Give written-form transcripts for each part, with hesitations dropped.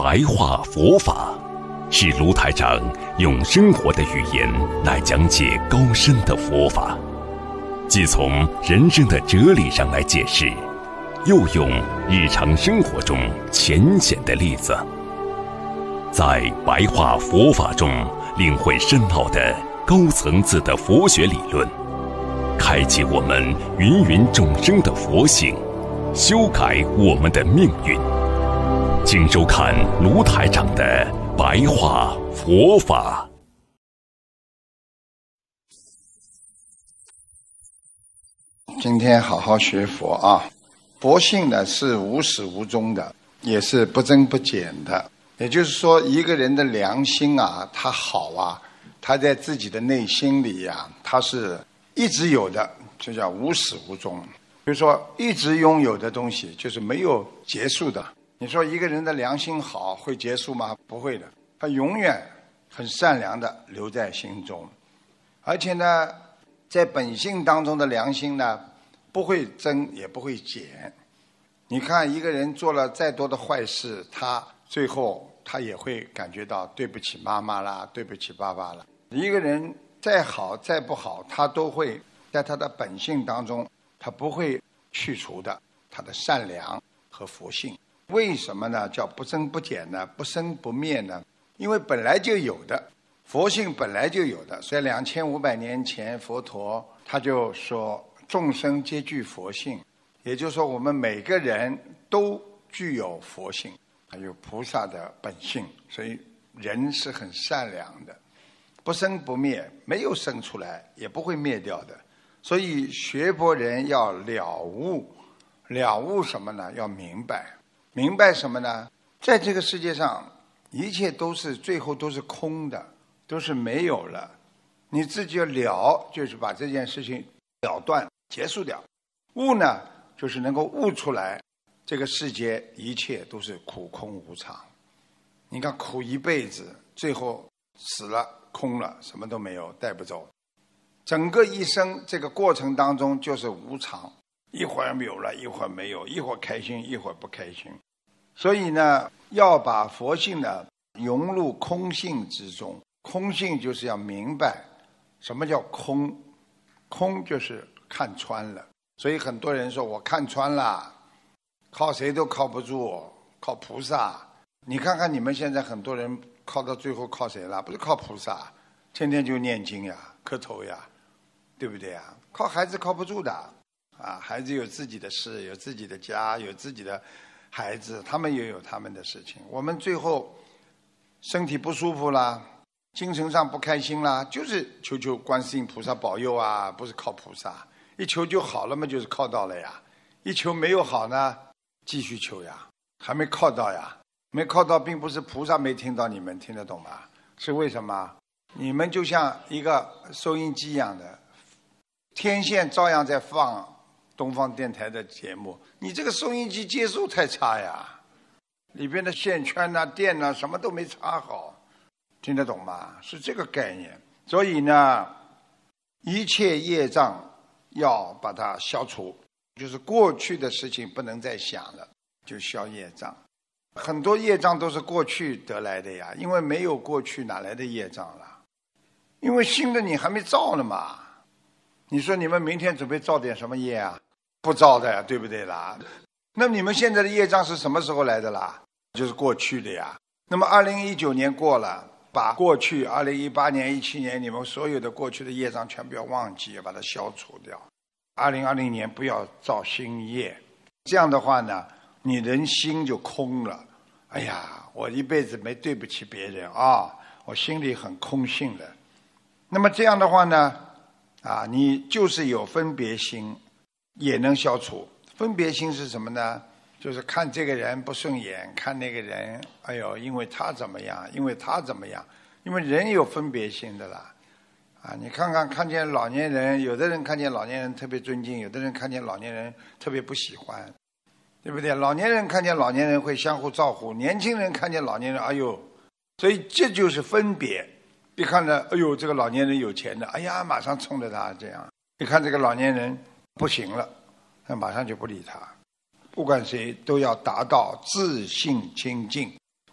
白话佛法，是卢台长用生活的语言来讲解高深的佛法，既从人生的哲理上来解释，又用日常生活中浅显的例子，在白话佛法中领会深奥的高层次的佛学理论，开启我们芸芸众生的佛性，修改我们的命运。请收看卢台长的白话佛法。 今天好好学佛啊！佛性呢是无始无终的，也是不增不减的。也就是说，一个人的良心啊，他好啊，他在自己的内心里啊，他是一直有的，就叫无始无终。比如说，一直拥有的东西就是没有结束的。你说一个人的良心好会结束吗？不会的，他永远很善良的留在心中。而且呢，在本性当中的良心呢，不会增也不会减。你看一个人做了再多的坏事，他最后他也会感觉到对不起妈妈啦，对不起爸爸啦。一个人再好再不好，他都会在他的本性当中，他不会去除的他的善良和佛性。为什么呢？叫不增不减呢？不生不灭呢？因为本来就有的，佛性本来就有的。所以2500年前佛陀他就说众生皆具佛性，也就是说我们每个人都具有佛性，还有菩萨的本性。所以人是很善良的，不生不灭，没有生出来也不会灭掉的。所以学佛人要了悟，了悟什么呢？要明白。明白什么呢？在这个世界上，一切都是最后都是空的，都是没有了。你自己要了，就是把这件事情了断结束掉。悟呢，就是能够悟出来，这个世界一切都是苦空无常。你看苦一辈子，最后死了空了，什么都没有，带不走。整个一生这个过程当中就是无常，一会儿有了，一会儿没有，一会儿开心，一会儿不开心。所以呢，要把佛性呢融入空性之中。空性就是要明白什么叫空，空就是看穿了。所以很多人说我看穿了，靠谁都靠不住，靠菩萨。你看看你们现在很多人靠到最后靠谁了？不是靠菩萨，天天就念经呀，磕头呀，对不对呀？靠孩子靠不住的啊，孩子有自己的事，有自己的家，有自己的孩子，他们也有他们的事情。我们最后身体不舒服啦，精神上不开心啦，就是求求观世音菩萨保佑啊，不是靠菩萨。一求就好了嘛，就是靠到了呀。一求没有好呢，继续求呀，还没靠到呀。没靠到并不是菩萨没听到你们，听得懂吗？是为什么？你们就像一个收音机一样的，天线照样在放东方电台的节目，你这个收音机接收太差呀，里边的线圈啊、电啊什么都没插好，听得懂吗？是这个概念。所以呢，一切业障要把它消除，就是过去的事情不能再想了，就消业障。很多业障都是过去得来的呀，因为没有过去哪来的业障了？因为新的你还没造呢嘛。你说你们明天准备造点什么业啊？不造的呀，对不对啦？那么你们现在的业障是什么时候来的啦？就是过去的呀。那么2019年过了，把过去2018年、17年你们所有的过去的业障全部要忘记，要把它消除掉。2020年不要造新业，这样的话呢，你人心就空了。哎呀，我一辈子没对不起别人啊，我心里很空性的。那么这样的话呢，你就是有分别心，也能消除。分别心是什么呢？就是看这个人不顺眼，看那个人，哎呦，因为他怎么样，因为他怎么样，因为人有分别心的啦。你看见老年人，有的人看见老年人特别尊敬，有的人看见老年人特别不喜欢，对不对？老年人看见老年人会相互照顾，年轻人看见老年人，哎呦，所以这就是分别。一看着，哎呦，这个老年人有钱的，哎呀，马上冲着他这样。一看这个老年人不行了，那马上就不理他。不管谁都要达到自信清净，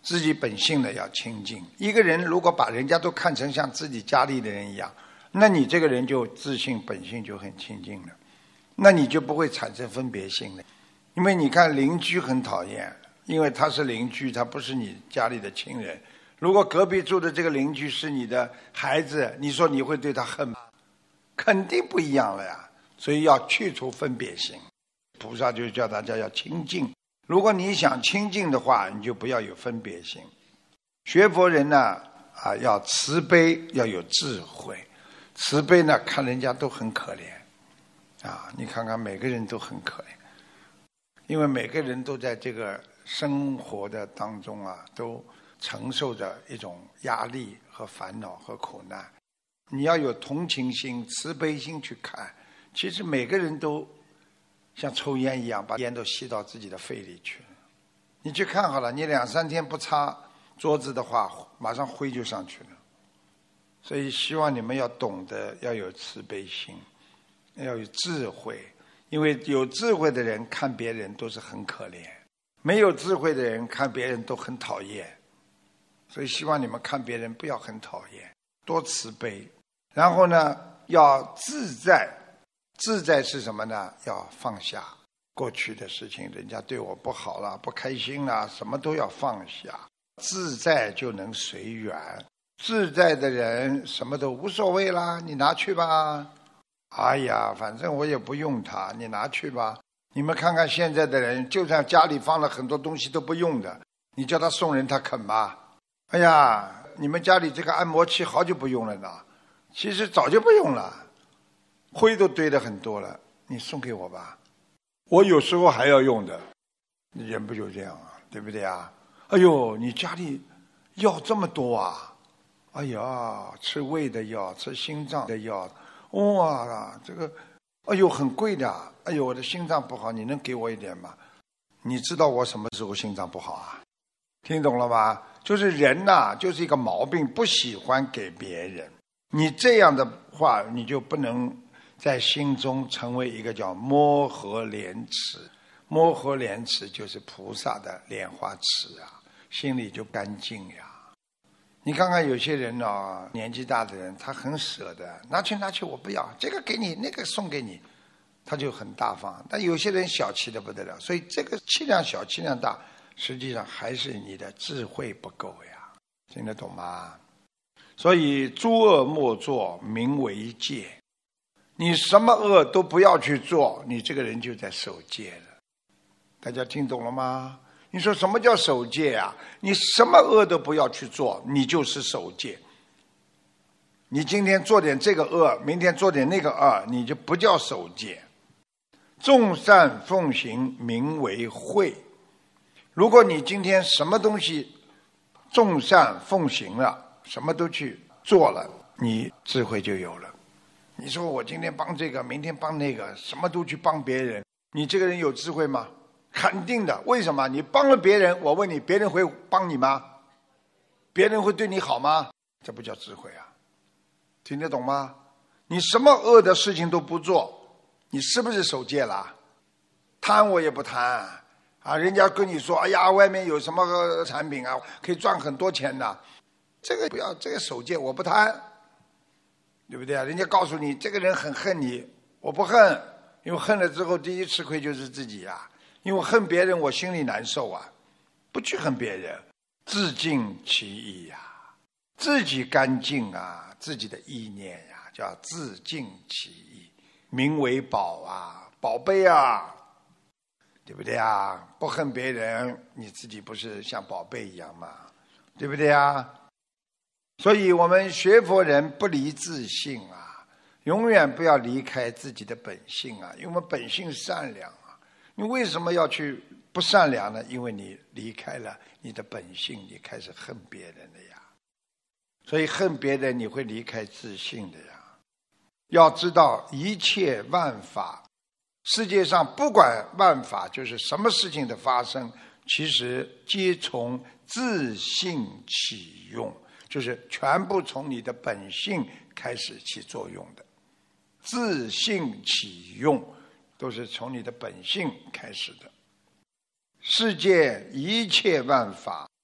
自己本性呢要清净。一个人如果把人家都看成像自己家里的人一样，那你这个人就自性本性就很清净了，那你就不会产生分别心了。因为你看邻居很讨厌，因为他是邻居，他不是你家里的亲人。如果隔壁住的这个邻居是你的孩子，你说你会对他恨吗？肯定不一样了呀。所以要去除分别心，菩萨就叫大家要清净。如果你想清净的话，你就不要有分别心。学佛人呢，要慈悲，要有智慧。慈悲呢，看人家都很可怜，你看看每个人都很可怜，因为每个人都在这个生活的当中都承受着一种压力和烦恼和苦难。你要有同情心、慈悲心去看，其实每个人都像抽烟一样，把烟都吸到自己的肺里去了。你去看好了，你2-3天不擦桌子的话，马上灰就上去了。所以希望你们要懂得要有慈悲心，要有智慧，因为有智慧的人看别人都是很可怜，没有智慧的人看别人都很讨厌。所以希望你们看别人不要很讨厌，多慈悲。然后呢，要自在。自在是什么呢？要放下过去的事情，人家对我不好了，不开心了，什么都要放下。自在就能随缘，自在的人什么都无所谓啦，你拿去吧。哎呀，反正我也不用它，你拿去吧。你们看看现在的人，就算家里放了很多东西都不用的，你叫他送人他肯吗？哎呀，你们家里这个按摩器好久不用了呢，其实早就不用了，灰都堆得很多了，你送给我吧，我有时候还要用的。人不就这样啊，对不对啊？哎呦，你家里药这么多啊！哎呀，吃胃的药，吃心脏的药，哇，这个，哎呦，很贵的。哎呦，我的心脏不好，你能给我一点吗？你知道我什么时候心脏不好啊？听懂了吗？就是人呐，就是一个毛病，不喜欢给别人。你这样的话，你就不能在心中成为一个叫摩诃莲池。摩诃莲池就是菩萨的莲花池啊，心里就干净呀。你看看有些人年纪大的人，他很舍得，拿去，我不要，这个给你，那个送给你，他就很大方。但有些人小气的不得了，所以这个气量小气量大，实际上还是你的智慧不够呀，听得懂吗？所以诸恶莫作，名为戒。你什么恶都不要去做，你这个人就在守戒了。大家听懂了吗？你说什么叫守戒啊？你什么恶都不要去做，你就是守戒。你今天做点这个恶，明天做点那个恶，你就不叫守戒。众善奉行，名为慧。如果你今天什么东西众善奉行了，什么都去做了，你智慧就有了。你说我今天帮这个，明天帮那个，什么都去帮别人，你这个人有智慧吗？肯定的。为什么？你帮了别人，我问你，别人会帮你吗？别人会对你好吗？这不叫智慧啊，听得懂吗？你什么恶的事情都不做，你是不是守戒了？贪我也不贪啊！人家跟你说，哎呀，外面有什么产品啊，可以赚很多钱的，这个不要，这个守戒，我不贪，对不对啊？人家告诉你，这个人很恨你，我不恨，因为恨了之后，第一吃亏就是自己啊。因为我恨别人，我心里难受啊，不去恨别人，自净其意呀，自己干净啊，自己的意念呀，叫自净其意，名为宝啊，宝贝啊，对不对啊？不恨别人，你自己不是像宝贝一样吗？对不对啊？所以我们学佛人不离自性啊，永远不要离开自己的本性啊，因为我们本性善良。你为什么要去不善良呢？因为你离开了你的本性，你开始恨别人了呀。所以恨别人你会离开自性的呀。要知道一切万法，世界上不管万法就是什么事情的发生，其实皆从自性起用，就是全部从你的本性开始起作用的。自性起用都是从你的本性开始的。世界一切万法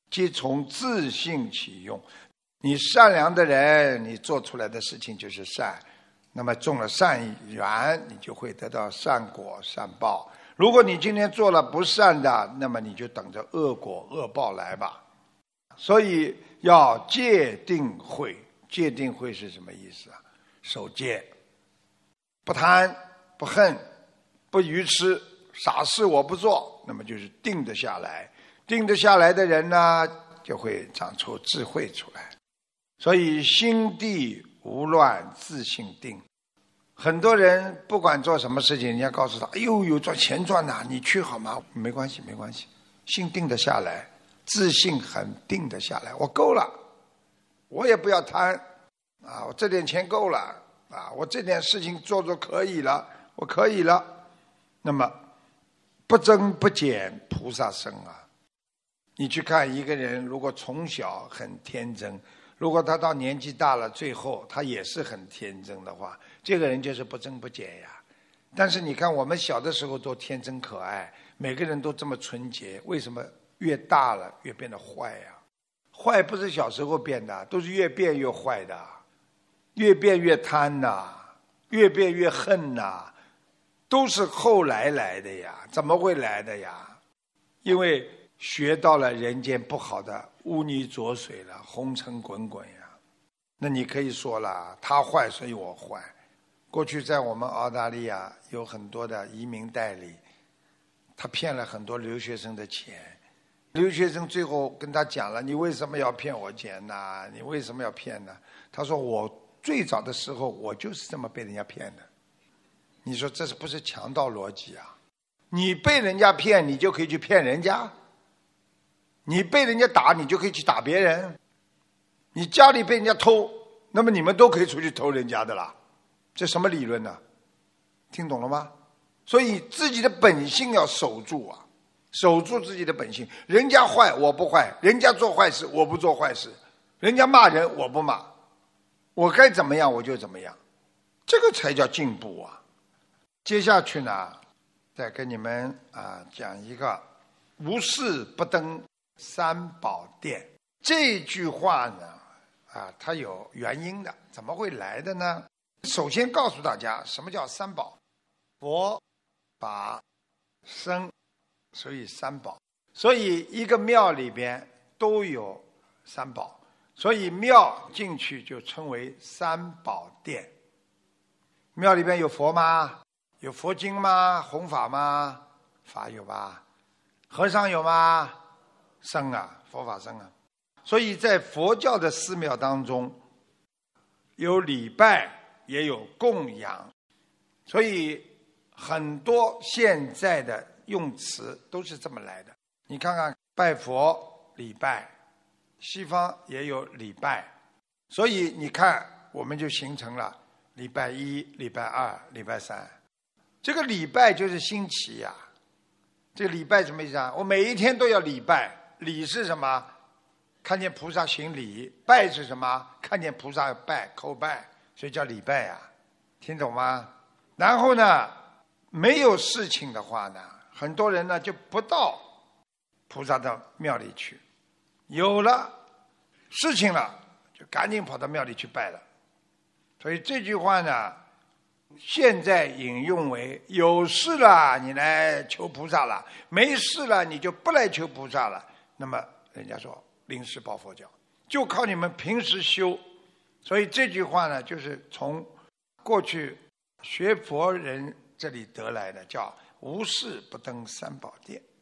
皆从自性起用。你善良的人，你做出来的事情就是善，那么种了善缘，你就会得到善果善报。如果你今天做了不善的，那么你就等着恶果恶报来吧。所以要戒定慧。戒定慧是什么意思啊？守戒，不贪不恨不愚痴，傻事我不做，那么就是定得下来。定得下来的人呢，就会长出智慧出来。所以心地无乱，自性定。很多人不管做什么事情，人家告诉他，哎呦，有赚钱赚呐，你去好吗？没关系没关系，心定得下来，自信很定得下来。我够了，我也不要贪啊，我这点钱够了啊，我这点事情做可以了，我可以了。那么不增不减，菩萨生啊。你去看一个人，如果从小很天真，如果他到年纪大了，最后他也是很天真的话，这个人就是不增不减呀。但是你看我们小的时候多天真可爱，每个人都这么纯洁，为什么越大了越变得坏呀？坏不是小时候变的，都是越变越坏的，越变越贪呐，越变越恨呐，都是后来来的呀。怎么会来的呀？因为学到了人间不好的污泥浊水了，红尘滚滚呀。那你可以说了，他坏所以我坏。过去在我们澳大利亚有很多的移民代理，他骗了很多留学生的钱，留学生最后跟他讲了，你为什么要骗我钱呢？你为什么要骗呢？他说我最早的时候我就是这么被人家骗的。你说这是不是强盗逻辑啊？你被人家骗，你就可以去骗人家；你被人家打，你就可以去打别人；你家里被人家偷，那么你们都可以出去偷人家的啦。这什么理论呢？听懂了吗？所以自己的本性要守住啊，守住自己的本性。人家坏我不坏，人家做坏事我不做坏事，人家骂人我不骂，我该怎么样我就怎么样，这个才叫进步啊。接下去呢，再跟你们讲一个无事不登三宝殿。这句话呢它有原因的。怎么会来的呢？首先告诉大家什么叫三宝，佛法僧，所以三宝。所以一个庙里边都有三宝，所以庙进去就称为三宝殿。庙里边有佛吗？有佛经吗？弘法吗？法有吧？和尚有吗？僧啊，佛法僧啊。所以在佛教的寺庙当中，有礼拜也有供养，所以很多现在的用词都是这么来的。你看看拜佛礼拜，西方也有礼拜，所以你看我们就形成了礼拜一、礼拜二、礼拜三。这个礼拜就是星期呀。这个礼拜什么意思啊？我每一天都要礼拜。礼是什么？看见菩萨行礼。拜是什么？看见菩萨拜叩拜，所以叫礼拜呀。听懂吗？然后呢，没有事情的话呢，很多人呢就不到菩萨的庙里去，有了事情了就赶紧跑到庙里去拜了。所以这句话呢，现在引用为有事了你来求菩萨了，没事了你就不来求菩萨了。那么人家说临时抱佛脚，就靠你们平时修。所以这句话呢，就是从过去学佛人这里得来的，叫无事不登三宝殿。